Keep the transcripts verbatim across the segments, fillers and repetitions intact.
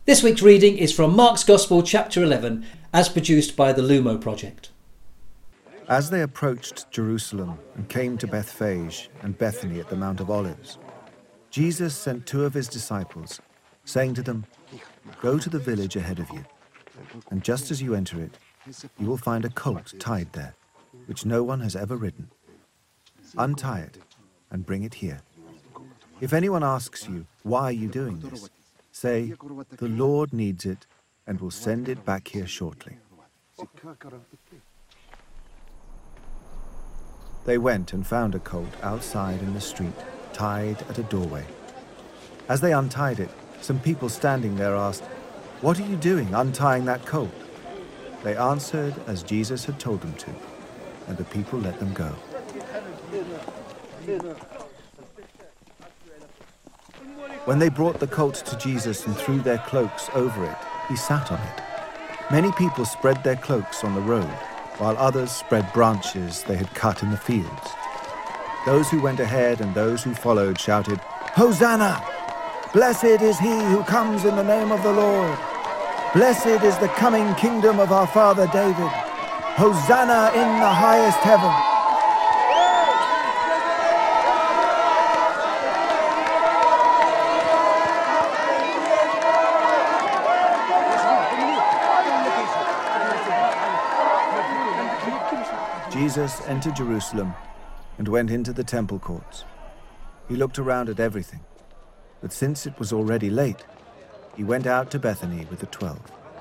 This week's reading is from Mark's Gospel, chapter eleven, as produced by the Lumo Project. As they approached Jerusalem and came to Bethphage and Bethany at the Mount of Olives, Jesus sent two of his disciples, saying to them, "Go to the village ahead of you, and just as you enter it, you will find a colt tied there, which no one has ever ridden. Untie it and bring it here. If anyone asks you, 'Why are you doing this?' say, 'The Lord needs it and will send it back here shortly.'" They went and found a colt outside in the street, tied at a doorway. As they untied it, some people standing there asked, "What are you doing untying that colt?" They answered as Jesus had told them to, and the people let them go. When they brought the colt to Jesus and threw their cloaks over it, he sat on it. Many people spread their cloaks on the road, while others spread branches they had cut in the fields. Those who went ahead and those who followed shouted, "Hosanna! Blessed is he who comes in the name of the Lord. Blessed is the coming kingdom of our father David. Hosanna in the highest heaven." Jesus entered Jerusalem and went into the temple courts. He looked around at everything, but since it was already late, he went out to Bethany with the twelve.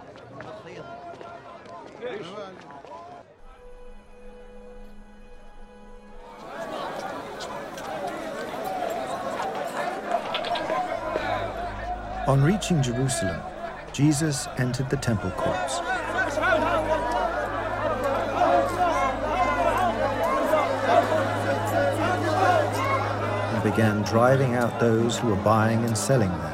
On reaching Jerusalem, Jesus entered the temple courts. Began driving out those who were buying and selling there.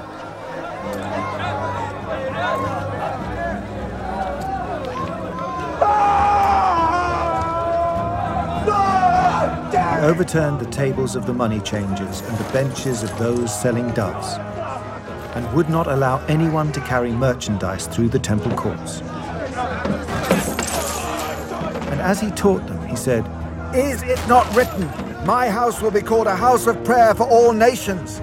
He overturned the tables of the money changers and the benches of those selling doves, and would not allow anyone to carry merchandise through the temple courts. And as he taught them, he said, "Is it not written, 'My house will be called a house of prayer for all nations'?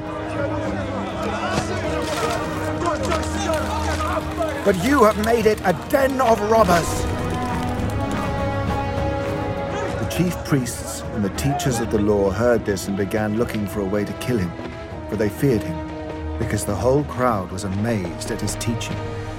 But you have made it a den of robbers." The chief priests and the teachers of the law heard this and began looking for a way to kill him, for they feared him, because the whole crowd was amazed at his teaching.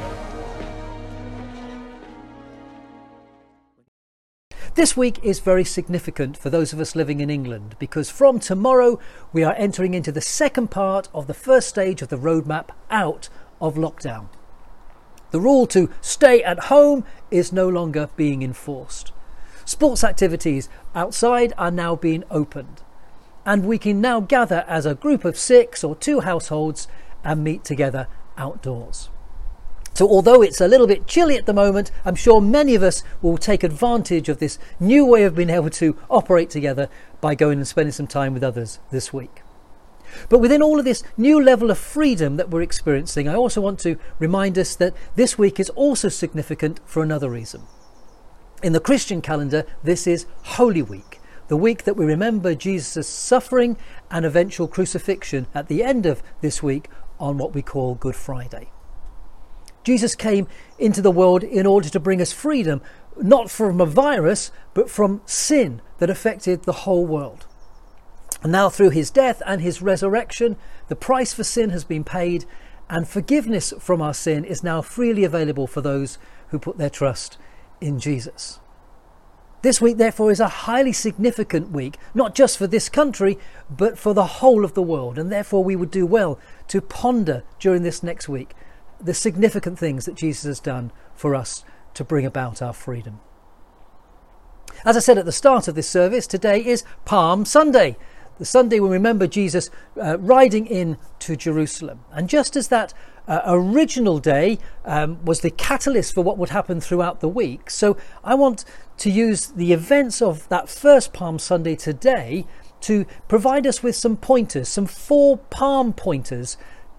This week is very significant for those of us living in England because from tomorrow we are entering into the second part of the first stage of the roadmap out of lockdown. The rule to stay at home is no longer being enforced. Sports activities outside are now being opened, and we can now gather as a group of six or two households and meet together outdoors. So although it's a little bit chilly at the moment, I'm sure many of us will take advantage of this new way of being able to operate together by going and spending some time with others this week. But within all of this new level of freedom that we're experiencing, I also want to remind us that this week is also significant for another reason. In the Christian calendar, this is Holy Week, the week that we remember Jesus' suffering and eventual crucifixion at the end of this week on what we call Good Friday. Jesus came into the world in order to bring us freedom, not from a virus, but from sin that affected the whole world. And now through his death and his resurrection, the price for sin has been paid, and forgiveness from our sin is now freely available for those who put their trust in Jesus. This week, therefore, is a highly significant week, not just for this country, but for the whole of the world. And therefore, we would do well to ponder during this next week the significant things that Jesus has done for us to bring about our freedom. As I said at the start of this service, today is Palm Sunday, the Sunday we remember Jesus uh, riding in to Jerusalem. And just as that uh, original day um, was the catalyst for what would happen throughout the week, so I want to use the events of that first Palm Sunday today to provide us with some pointers, some four palm pointers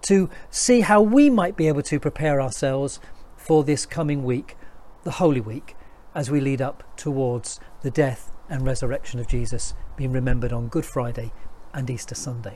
to see how we might be able to prepare ourselves for this coming week, the Holy Week, as we lead up towards the death and resurrection of Jesus being remembered on Good Friday and Easter Sunday.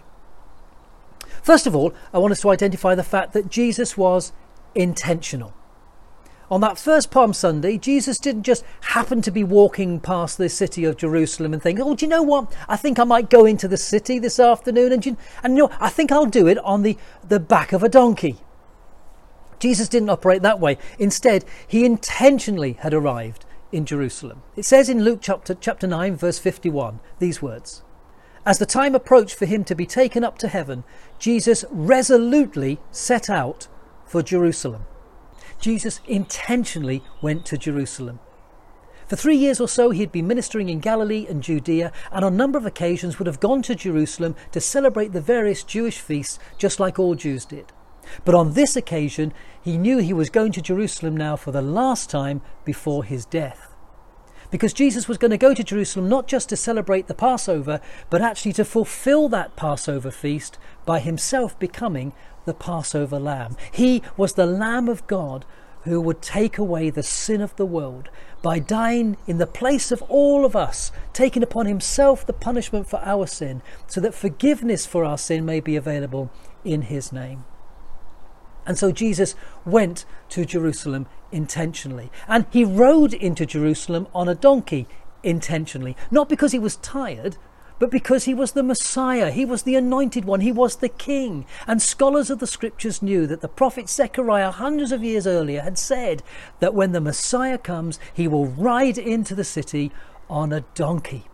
First of all, I want us to identify the fact that Jesus was intentional. On that first Palm Sunday, Jesus didn't just happen to be walking past the city of Jerusalem and think, oh, do you know what? I think I might go into the city this afternoon and, you, and you know, I think I'll do it on the, the back of a donkey. Jesus didn't operate that way. Instead, he intentionally had arrived in Jerusalem. It says in Luke chapter, chapter nine, verse fifty-one, these words, "As the time approached for him to be taken up to heaven, Jesus resolutely set out for Jerusalem." Jesus intentionally went to Jerusalem. For three years or so, he had been ministering in Galilee and Judea, and on a number of occasions would have gone to Jerusalem to celebrate the various Jewish feasts, just like all Jews did. But on this occasion, he knew he was going to Jerusalem now for the last time before his death. Because Jesus was going to go to Jerusalem not just to celebrate the Passover, but actually to fulfill that Passover feast by himself becoming the Passover lamb. He was the Lamb of God who would take away the sin of the world by dying in the place of all of us, taking upon himself the punishment for our sin, so that forgiveness for our sin may be available in his name. And so Jesus went to Jerusalem intentionally, and he rode into Jerusalem on a donkey intentionally, not because he was tired, but because he was the Messiah, he was the anointed one, he was the king. And scholars of the scriptures knew that the prophet Zechariah hundreds of years earlier had said that when the Messiah comes, he will ride into the city on a donkey.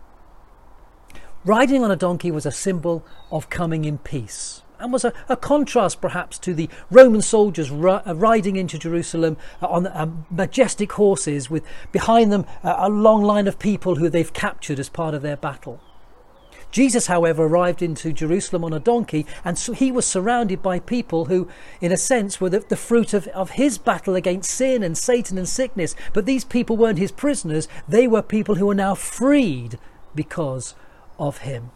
Riding on a donkey was a symbol of coming in peace, and was a, a contrast perhaps to the Roman soldiers ri- riding into Jerusalem on uh, majestic horses with behind them uh, a long line of people who they've captured as part of their battle. Jesus, however, arrived into Jerusalem on a donkey, and so he was surrounded by people who, in a sense, were the, the fruit of, of his battle against sin and Satan and sickness. But these people weren't his prisoners. They were people who were now freed because of him.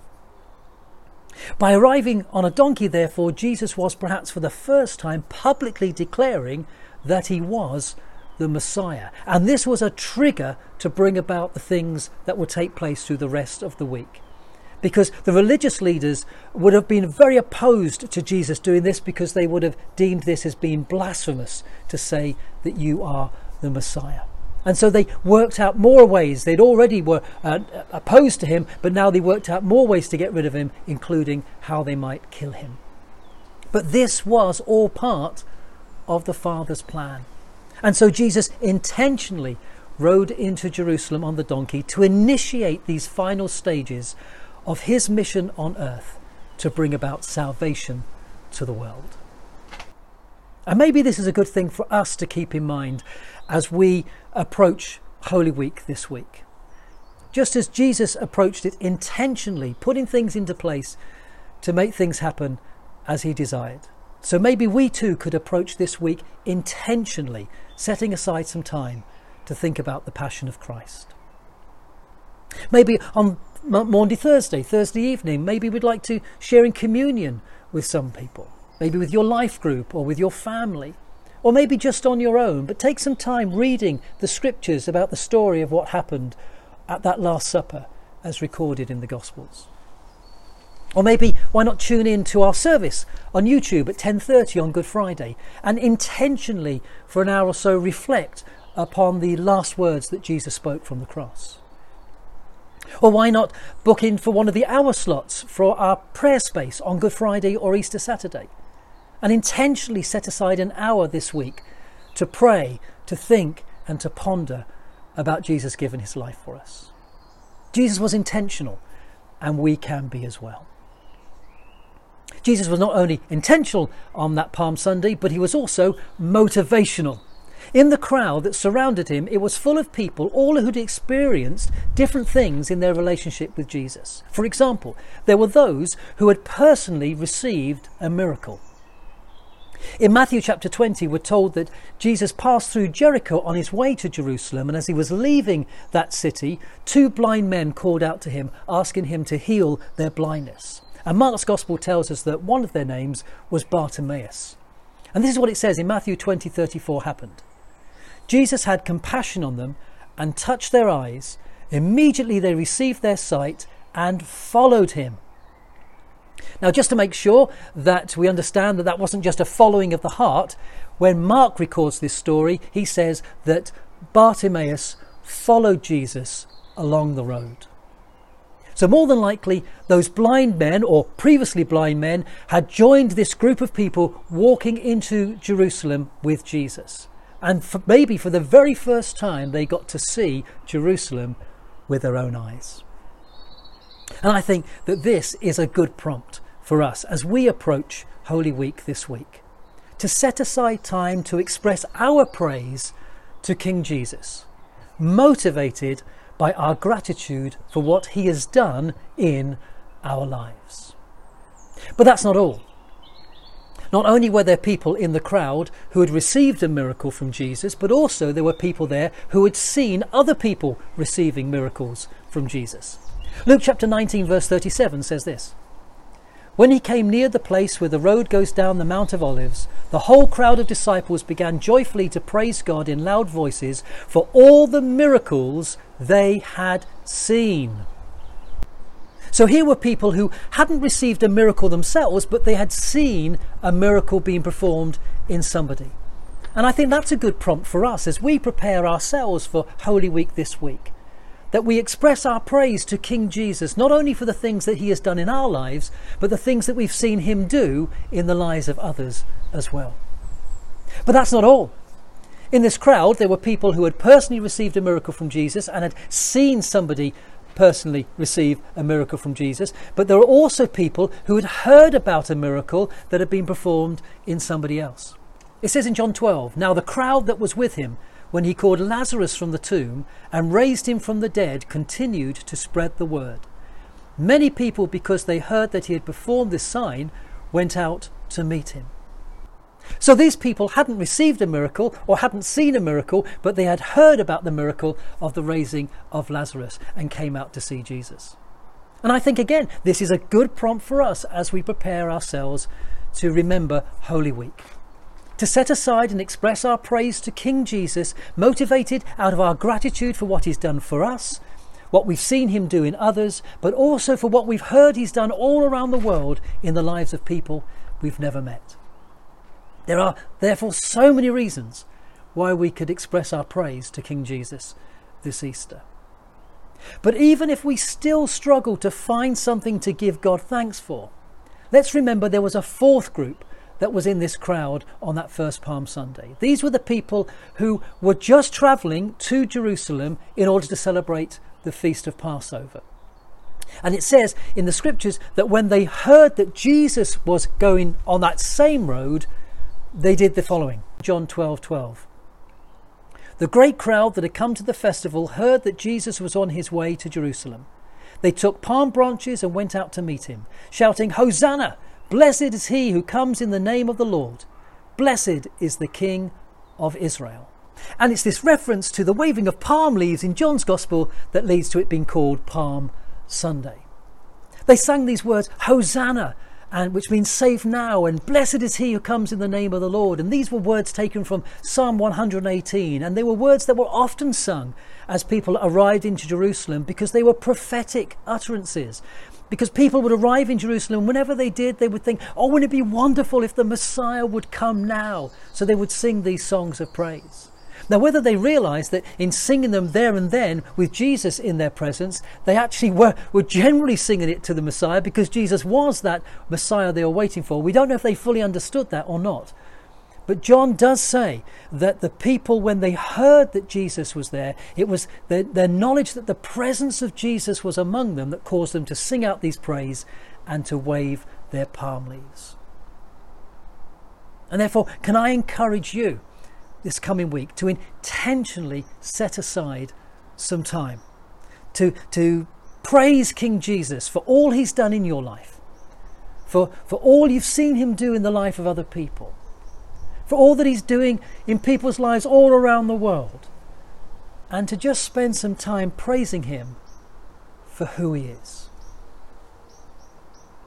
By arriving on a donkey, therefore, Jesus was perhaps for the first time publicly declaring that he was the Messiah. And this was a trigger to bring about the things that would take place through the rest of the week. Because the religious leaders would have been very opposed to Jesus doing this, because they would have deemed this as being blasphemous to say that you are the Messiah. And so they worked out more ways. They'd already were uh, opposed to him, but now they worked out more ways to get rid of him, including how they might kill him. But this was all part of the Father's plan. And so Jesus intentionally rode into Jerusalem on the donkey to initiate these final stages of his mission on earth to bring about salvation to the world. And maybe this is a good thing for us to keep in mind as we approach Holy Week this week. Just as Jesus approached it intentionally, putting things into place to make things happen as he desired, so maybe we too could approach this week intentionally, setting aside some time to think about the Passion of Christ. Maybe on Maundy Thursday, Thursday evening, maybe we'd like to share in communion with some people, maybe with your life group or with your family, or maybe just on your own, but take some time reading the scriptures about the story of what happened at that Last Supper as recorded in the Gospels. Or maybe why not tune in to our service on YouTube at ten thirty on Good Friday and intentionally for an hour or so reflect upon the last words that Jesus spoke from the cross. Or why not book in for one of the hour slots for our prayer space on Good Friday or Easter Saturday, and intentionally set aside an hour this week to pray, to think and to ponder about Jesus giving his life for us. Jesus was intentional, and we can be as well. Jesus was not only intentional on that Palm Sunday, but he was also motivational. In the crowd that surrounded him, it was full of people, all who'd experienced different things in their relationship with Jesus. For example, there were those who had personally received a miracle. In Matthew chapter twenty, we're told that Jesus passed through Jericho on his way to Jerusalem, and as he was leaving that city, two blind men called out to him, asking him to heal their blindness. And Mark's Gospel tells us that one of their names was Bartimaeus. And this is what it says in Matthew twenty thirty-four happened. Jesus had compassion on them and touched their eyes. Immediately they received their sight and followed him. Now, just to make sure that we understand that that wasn't just a following of the heart, when Mark records this story, he says that Bartimaeus followed Jesus along the road. So more than likely, those blind men, or previously blind men, had joined this group of people walking into Jerusalem with Jesus. And for, maybe for the very first time, they got to see Jerusalem with their own eyes. And I think that this is a good prompt for us as we approach Holy Week this week, to set aside time to express our praise to King Jesus, motivated by our gratitude for what he has done in our lives. But that's not all. Not only were there people in the crowd who had received a miracle from Jesus, but also there were people there who had seen other people receiving miracles from Jesus. Luke chapter nineteen verse thirty-seven says this: "When he came near the place where the road goes down the Mount of Olives, the whole crowd of disciples began joyfully to praise God in loud voices for all the miracles they had seen." So here were people who hadn't received a miracle themselves, but they had seen a miracle being performed in somebody. And I think that's a good prompt for us as we prepare ourselves for Holy Week this week, that we express our praise to King Jesus, not only for the things that he has done in our lives, but the things that we've seen him do in the lives of others as well. But that's not all. In this crowd, there were people who had personally received a miracle from Jesus and had seen somebody personally receive a miracle from Jesus. But there were also people who had heard about a miracle that had been performed in somebody else. It says in John twelve, "Now the crowd that was with him when he called Lazarus from the tomb and raised him from the dead continued to spread the word. Many people, because they heard that he had performed this sign, went out to meet him." So these people hadn't received a miracle or hadn't seen a miracle, but they had heard about the miracle of the raising of Lazarus and came out to see Jesus. And I think, again, this is a good prompt for us as we prepare ourselves to remember Holy Week, to set aside and express our praise to King Jesus, motivated out of our gratitude for what he's done for us, what we've seen him do in others, but also for what we've heard he's done all around the world in the lives of people we've never met. There are therefore so many reasons why we could express our praise to King Jesus this Easter. But even if we still struggle to find something to give God thanks for, let's remember there was a fourth group that was in this crowd on that first Palm Sunday. These were the people who were just travelling to Jerusalem in order to celebrate the Feast of Passover. And it says in the scriptures that when they heard that Jesus was going on that same road, they did the following. John twelve twelve. "The great crowd that had come to the festival heard that Jesus was on his way to Jerusalem. They took palm branches and went out to meet him, shouting, 'Hosanna! Blessed is he who comes in the name of the Lord. Blessed is the King of Israel.'" And it's this reference to the waving of palm leaves in John's Gospel that leads to it being called Palm Sunday. They sang these words, "Hosanna," and which means save now, and "blessed is he who comes in the name of the Lord." And these were words taken from Psalm one hundred eighteen, and they were words that were often sung as people arrived into Jerusalem because they were prophetic utterances. Because people would arrive in Jerusalem, whenever they did, they would think, "Oh, wouldn't it be wonderful if the Messiah would come now?" So they would sing these songs of praise. Now, whether they realised that in singing them there and then with Jesus in their presence, they actually were, were generally singing it to the Messiah because Jesus was that Messiah they were waiting for, we don't know if they fully understood that or not. But John does say that the people, when they heard that Jesus was there, it was their, their knowledge that the presence of Jesus was among them that caused them to sing out these praise and to wave their palm leaves. And therefore, can I encourage you this coming week to intentionally set aside some time to, to praise King Jesus for all he's done in your life, for, for all you've seen him do in the life of other people, for all that he's doing in people's lives all around the world, and to just spend some time praising him for who he is.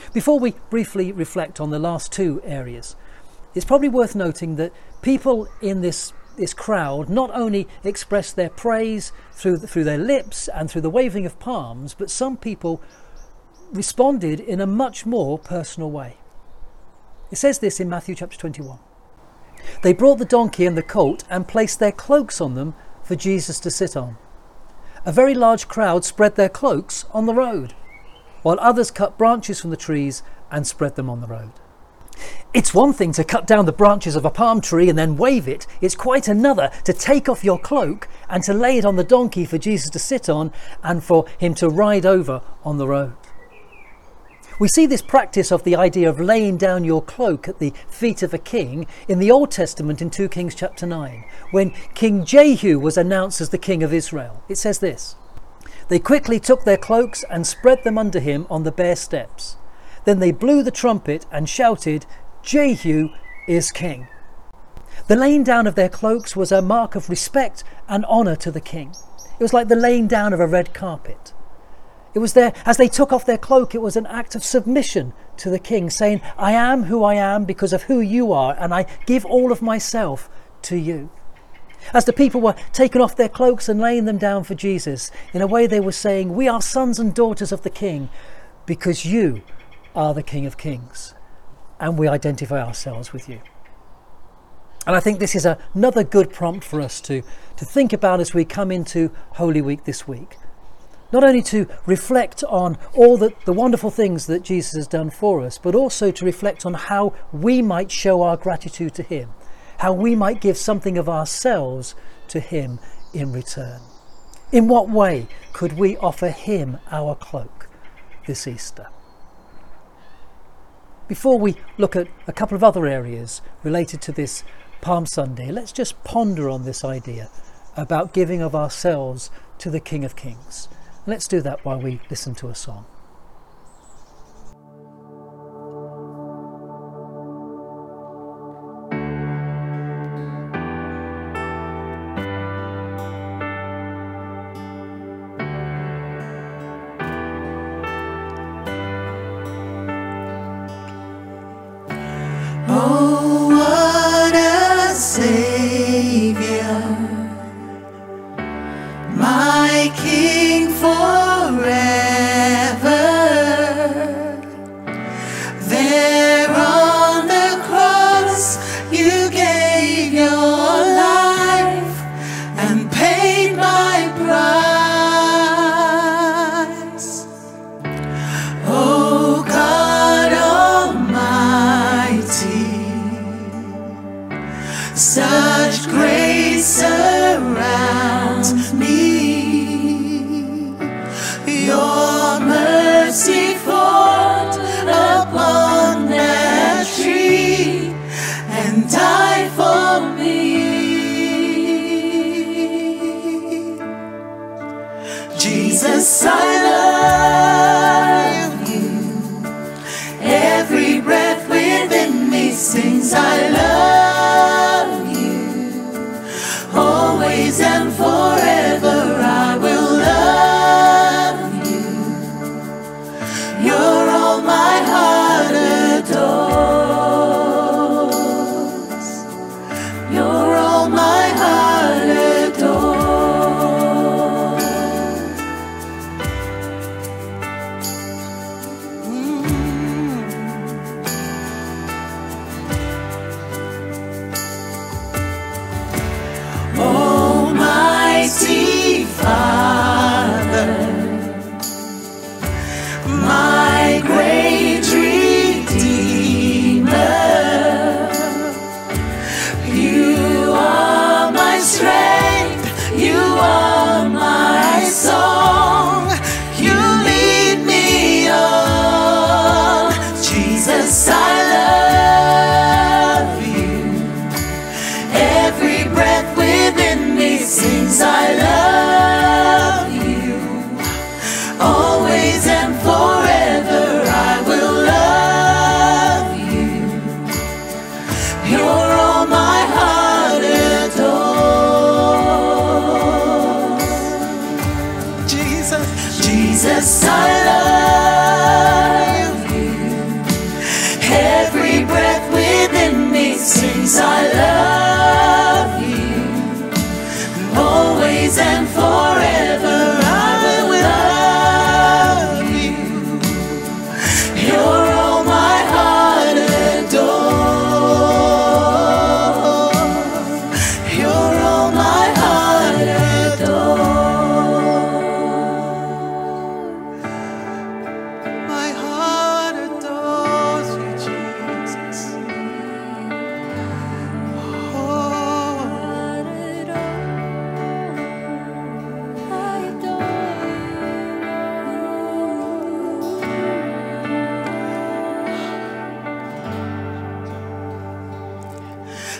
Before we briefly reflect on the last two areas, it's probably worth noting that people in this this crowd not only expressed their praise through through their lips and through the waving of palms, but some people responded in a much more personal way. It says this in Matthew chapter twenty-one. They brought the donkey and the colt and placed their cloaks on them for Jesus to sit on. A very large crowd spread their cloaks on the road, while others cut branches from the trees and spread them on the road. It's one thing to cut down the branches of a palm tree and then wave it. It's quite another to take off your cloak and to lay it on the donkey for Jesus to sit on and for him to ride over on the road. We see this practice of the idea of laying down your cloak at the feet of a king in the Old Testament in Second Kings chapter nine, when King Jehu was announced as the king of Israel. It says this: "They quickly took their cloaks and spread them under him on the bare steps. Then they blew the trumpet and shouted, 'Jehu is king.'" The laying down of their cloaks was a mark of respect and honour to the king. It was like the laying down of a red carpet. It was there, as they took off their cloak, it was an act of submission to the king, saying, "I am who I am because of who you are, and I give all of myself to you." As the people were taking off their cloaks and laying them down for Jesus, in a way they were saying, "We are sons and daughters of the king because you are the King of Kings, and we identify ourselves with you." And I think this is a, another good prompt for us to, to think about as we come into Holy Week this week. Not only to reflect on all the, the wonderful things that Jesus has done for us, but also to reflect on how we might show our gratitude to him, how we might give something of ourselves to him in return. In what way could we offer him our cloak this Easter? Before we look at a couple of other areas related to this Palm Sunday, let's just ponder on this idea about giving of ourselves to the King of Kings. Let's do that while we listen to a song. Oh, what a Savior, my King forever. There on the cross you gave your life and paid my price. Oh God Almighty, such grace surrounds me. Your mercy poured upon that tree and died for me. Jesus, I love you. Every breath within me sings, I love you. Always and forever I will love you. You're all my heart adores. You're all my heart adores. Mm. Almighty Father, my great Redeemer, you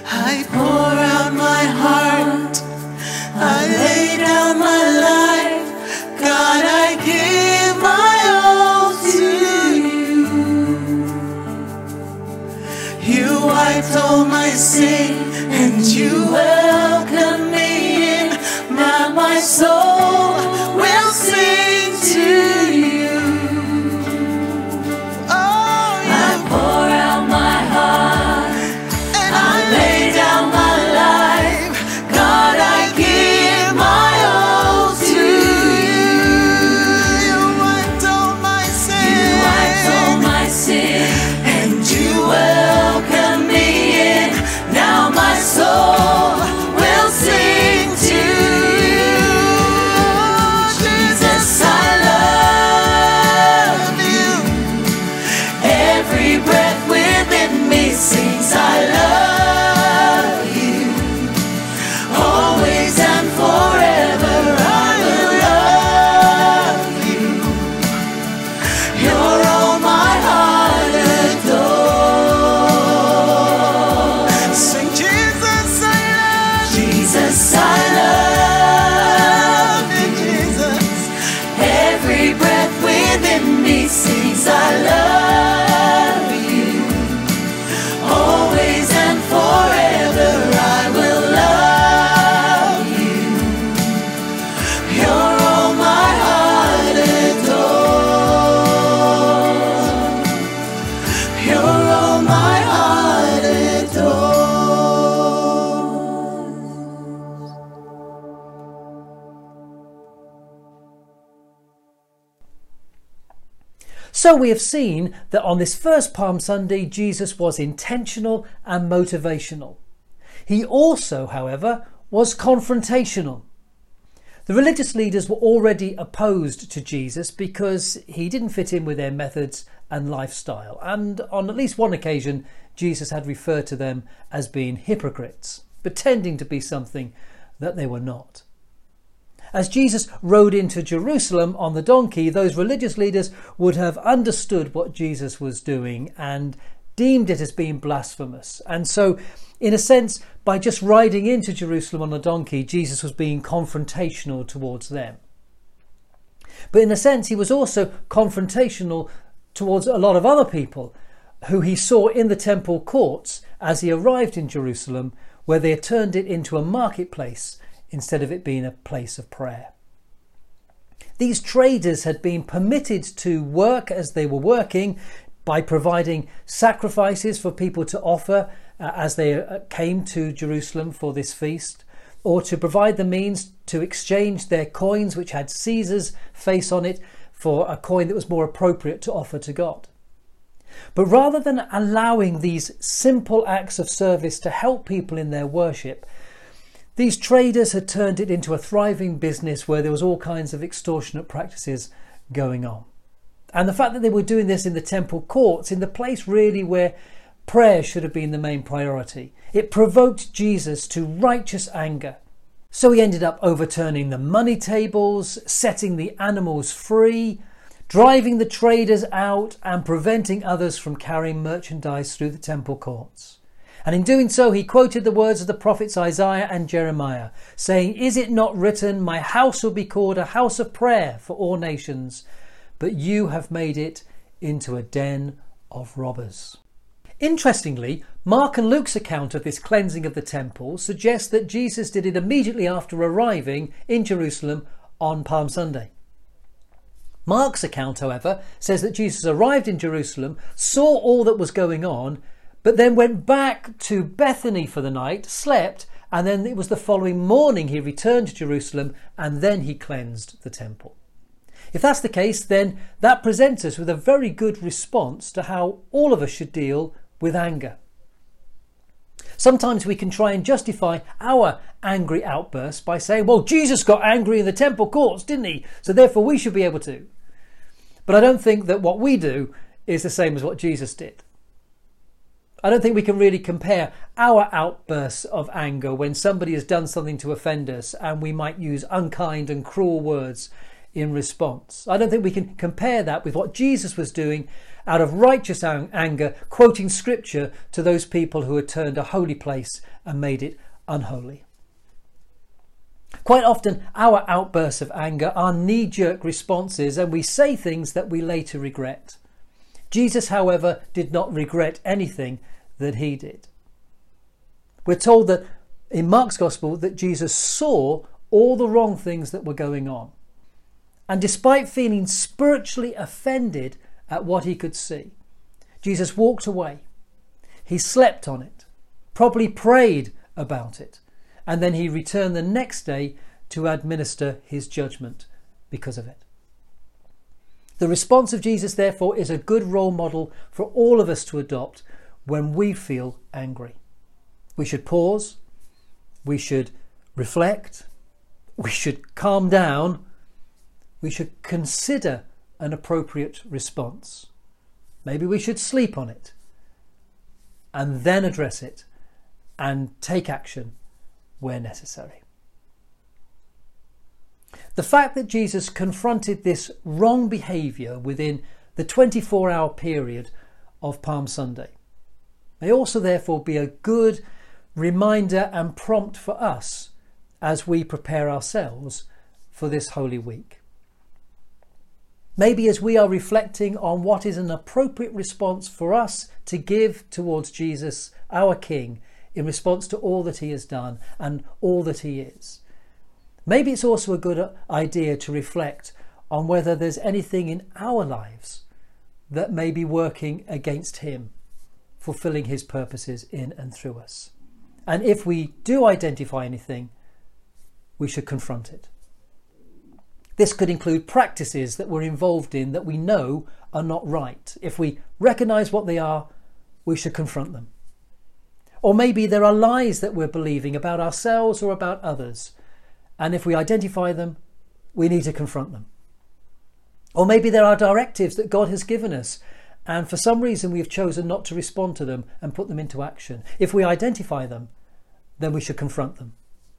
I pour out my heart, I lay down my life. God, I give my all to you. You wiped all my sin and you welcome me in. Now my soul will sing to you. Oh, I pour out my heart and I lay down my life. God, I give my all to you. You wiped all my sin. You wiped all my sin and you welcome me in. Now my soul will sing to you. Jesus, I love you. Every breath within me sings I love you. Always and forever I will love you. You're all my heart adores. Sing Jesus, I love you. Jesus, I love you, Jesus. Every breath within me sings I love you. Always and forever I will love you. You're all my heart adores. You're all my heart adores. So we have seen that on this first Palm Sunday, Jesus was intentional and motivational. He also, however, was confrontational. The religious leaders were already opposed to Jesus because he didn't fit in with their methods and lifestyle. And on at least one occasion, Jesus had referred to them as being hypocrites, pretending to be something that they were not. As Jesus rode into Jerusalem on the donkey, those religious leaders would have understood what Jesus was doing and deemed it as being blasphemous. And so, in a sense, by just riding into Jerusalem on a donkey, Jesus was being confrontational towards them. But in a sense, he was also confrontational towards a lot of other people who he saw in the temple courts as he arrived in Jerusalem, where they had turned it into a marketplace instead of it being a place of prayer. These traders had been permitted to work as they were working by providing sacrifices for people to offer uh, as they uh, came to Jerusalem for this feast, or to provide the means to exchange their coins, which had Caesar's face on it, for a coin that was more appropriate to offer to God. But rather than allowing these simple acts of service to help people in their worship, these traders had turned it into a thriving business where there was all kinds of extortionate practices going on. And the fact that they were doing this in the temple courts, in the place really where prayer should have been the main priority, it provoked Jesus to righteous anger. So he ended up overturning the money tables, setting the animals free, driving the traders out and preventing others from carrying merchandise through the temple courts. And in doing so, he quoted the words of the prophets Isaiah and Jeremiah, saying, "Is it not written, my house will be called a house of prayer for all nations, but you have made it into a den of robbers." Interestingly, Mark and Luke's account of this cleansing of the temple suggests that Jesus did it immediately after arriving in Jerusalem on Palm Sunday. Mark's account, however, says that Jesus arrived in Jerusalem, saw all that was going on, but then went back to Bethany for the night, slept, and then it was the following morning he returned to Jerusalem, and then he cleansed the temple. If that's the case, then that presents us with a very good response to how all of us should deal with anger. Sometimes we can try and justify our angry outbursts by saying, well, Jesus got angry in the temple courts, didn't he? So therefore we should be able to. But I don't think that what we do is the same as what Jesus did. I don't think we can really compare our outbursts of anger when somebody has done something to offend us and we might use unkind and cruel words in response. I don't think we can compare that with what Jesus was doing out of righteous ang- anger, quoting scripture to those people who had turned a holy place and made it unholy. Quite often our outbursts of anger are knee-jerk responses, and we say things that we later regret. Jesus, however, did not regret anything that he did. We're told that in Mark's Gospel that Jesus saw all the wrong things that were going on. And despite feeling spiritually offended at what he could see, Jesus walked away. He slept on it, probably prayed about it, and then he returned the next day to administer his judgment because of it. The response of Jesus, therefore, is a good role model for all of us to adopt when we feel angry. We should pause, we should reflect, we should calm down, we should consider an appropriate response. Maybe we should sleep on it and then address it and take action where necessary. The fact that Jesus confronted this wrong behaviour within the twenty-four hour period of Palm Sunday may also therefore be a good reminder and prompt for us as we prepare ourselves for this Holy Week. Maybe as we are reflecting on what is an appropriate response for us to give towards Jesus, our King, in response to all that he has done and all that he is. Maybe it's also a good idea to reflect on whether there's anything in our lives that may be working against him, fulfilling his purposes in and through us. And if we do identify anything, we should confront it. This could include practices that we're involved in that we know are not right. If we recognise what they are, we should confront them. Or maybe there are lies that we're believing about ourselves or about others. And if we identify them, we need to confront them. Or maybe there are directives that God has given us, and for some reason we've chosen not to respond to them and put them into action. If we identify them, then we should confront them.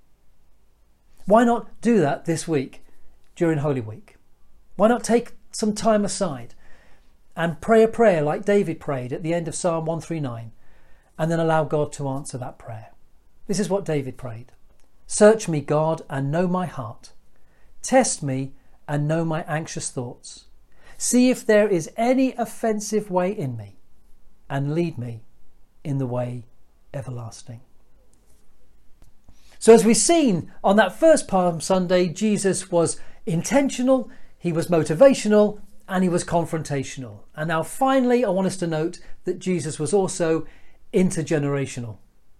Why not do that this week during Holy Week? Why not take some time aside and pray a prayer like David prayed at the end of Psalm one thirty-nine, and then allow God to answer that prayer? This is what David prayed. Search me, God, and know my heart. Test me and know my anxious thoughts. See if there is any offensive way in me, and lead me in the way everlasting. So as we've seen on that first Palm Sunday, Jesus was intentional, he was motivational, and he was confrontational. And now finally, I want us to note that Jesus was also intergenerational.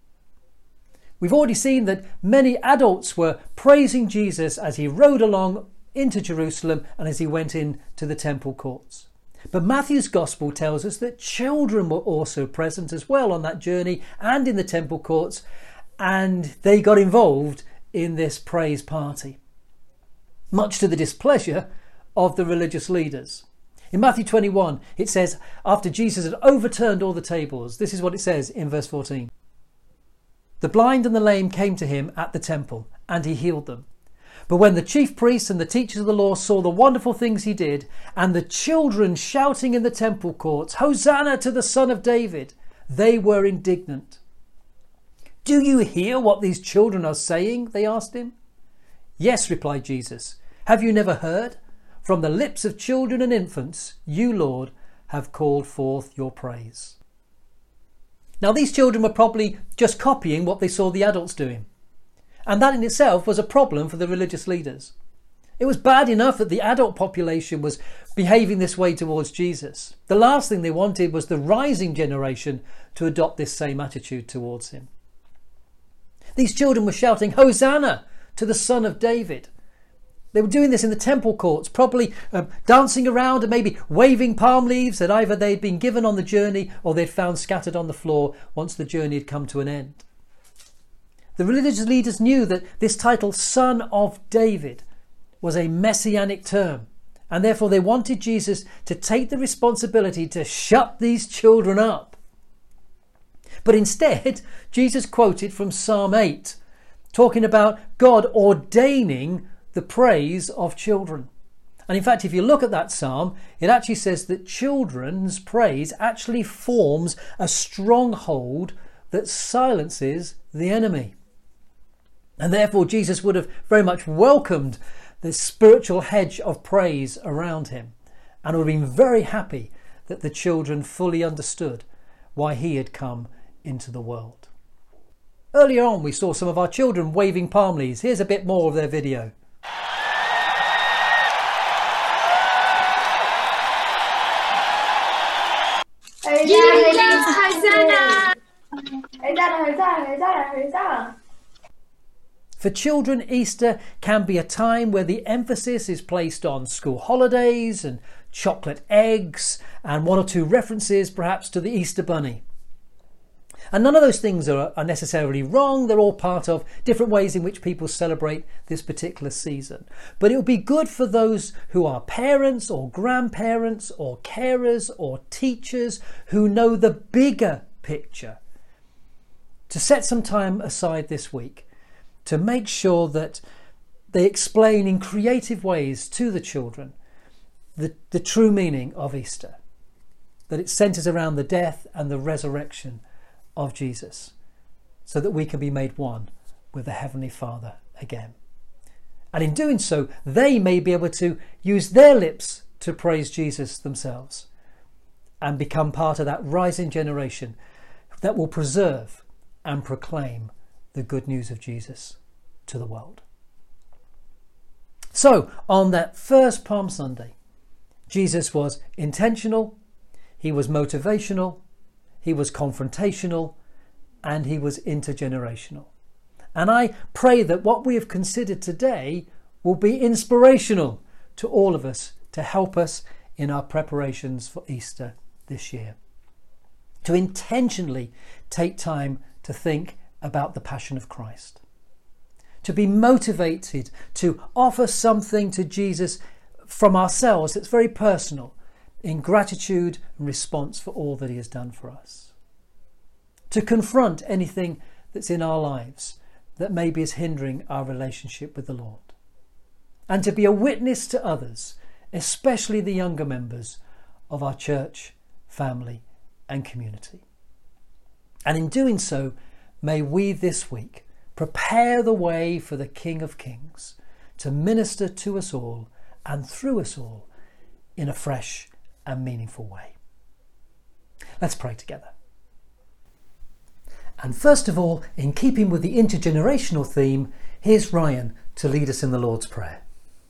We've already seen that many adults were praising Jesus as he rode along into Jerusalem and as he went into the temple courts. But Matthew's Gospel tells us that children were also present as well on that journey and in the temple courts, and they got involved in this praise party, much to the displeasure of the religious leaders. In Matthew twenty-one, it says, after Jesus had overturned all the tables, this is what it says in verse fourteen. The blind and the lame came to him at the temple, and he healed them. But when the chief priests and the teachers of the law saw the wonderful things he did, and the children shouting in the temple courts, Hosanna to the Son of David, they were indignant. Do you hear what these children are saying? They asked him. Yes, replied Jesus. Have you never heard? From the lips of children and infants, you, Lord, have called forth your praise. Now, these children were probably just copying what they saw the adults doing. And that in itself was a problem for the religious leaders. It was bad enough that the adult population was behaving this way towards Jesus. The last thing they wanted was the rising generation to adopt this same attitude towards him. These children were shouting, Hosanna to the Son of David. They were doing this in the temple courts, probably uh, dancing around and maybe waving palm leaves that either they'd been given on the journey or they'd found scattered on the floor once the journey had come to an end. The religious leaders knew that this title, Son of David, was a messianic term, and therefore they wanted Jesus to take the responsibility to shut these children up. But instead, Jesus quoted from Psalm eight, talking about God ordaining the praise of children. And in fact, if you look at that psalm, it actually says that children's praise actually forms a stronghold that silences the enemy. And therefore, Jesus would have very much welcomed the spiritual hedge of praise around him, and would have been very happy that the children fully understood why he had come into the world. Earlier on, we saw some of our children waving palm leaves. Here's a bit more of their video. For children, Easter can be a time where the emphasis is placed on school holidays and chocolate eggs and one or two references perhaps to the Easter Bunny. And none of those things are, are necessarily wrong. They're all part of different ways in which people celebrate this particular season. But it would be good for those who are parents or grandparents or carers or teachers who know the bigger picture to set some time aside this week to make sure that they explain in creative ways to the children the, the true meaning of Easter, that it centres around the death and the resurrection of Jesus, so that we can be made one with the Heavenly Father again. And in doing so, they may be able to use their lips to praise Jesus themselves and become part of that rising generation that will preserve and proclaim the good news of Jesus to the world. So, on that first Palm Sunday, Jesus was intentional, he was motivational, he was confrontational, and he was intergenerational. And I pray that what we have considered today will be inspirational to all of us to help us in our preparations for Easter this year. To intentionally take time to think about the Passion of Christ. To be motivated to offer something to Jesus from ourselves that's very personal, in gratitude and response for all that he has done for us. To confront anything that's in our lives that maybe is hindering our relationship with the Lord. And to be a witness to others, especially the younger members of our church, family and community. And in doing so, may we this week prepare the way for the King of Kings to minister to us all and through us all in a fresh and meaningful way. Let's pray together. And first of all, in keeping with the intergenerational theme, here's Ryan to lead us in the Lord's Prayer.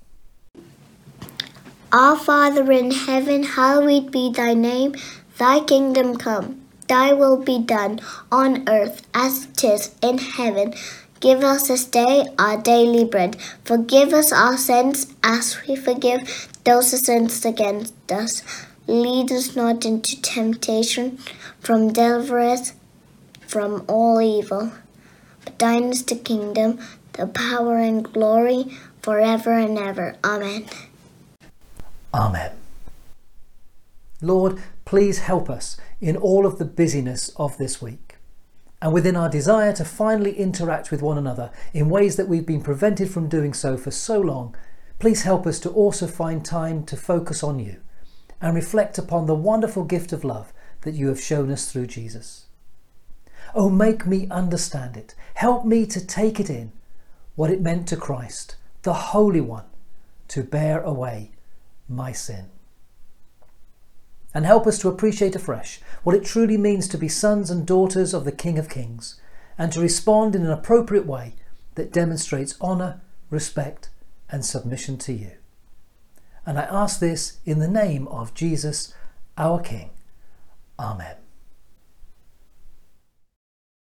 Our Father in heaven, hallowed be thy name. Thy kingdom come, thy will be done on earth as it is in heaven. Give us this day our daily bread. Forgive us our sins as we forgive those who sin against us. Lead us not into temptation, from deliver us from all evil. But thine is the kingdom, the power and glory, forever and ever. Amen. Amen. Lord, please help us in all of the busyness of this week, and within our desire to finally interact with one another in ways that we've been prevented from doing so for so long. Please help us to also find time to focus on you and reflect upon the wonderful gift of love that you have shown us through Jesus. Oh, make me understand it. Help me to take it in, what it meant to Christ, the Holy One, to bear away my sin. And help us to appreciate afresh what it truly means to be sons and daughters of the King of Kings, and to respond in an appropriate way that demonstrates honour, respect and submission to you. And I ask this in the name of Jesus, our King. Amen.